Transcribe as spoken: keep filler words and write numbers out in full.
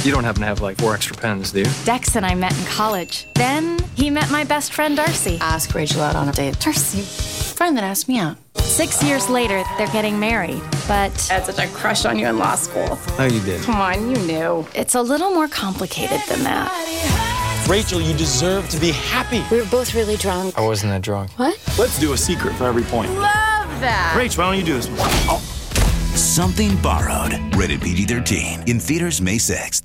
You don't happen to have like four extra pens, do you? Dex and I met in college. Then he met my best friend Darcy. Ask Rachel out on a date. Darcy, friend that asked me out. Six years later, they're getting married, but I had such a crush on you in law school. Oh, you did? Come on, you knew. it's a little more complicated than that. Rachel, you deserve to be happy. We were both really drunk. I wasn't that drunk. What? Let's do a secret for every point. Love that. Rach, why don't you do this one? Oh. Something Borrowed. Rated P G thirteen. In theaters May sixth.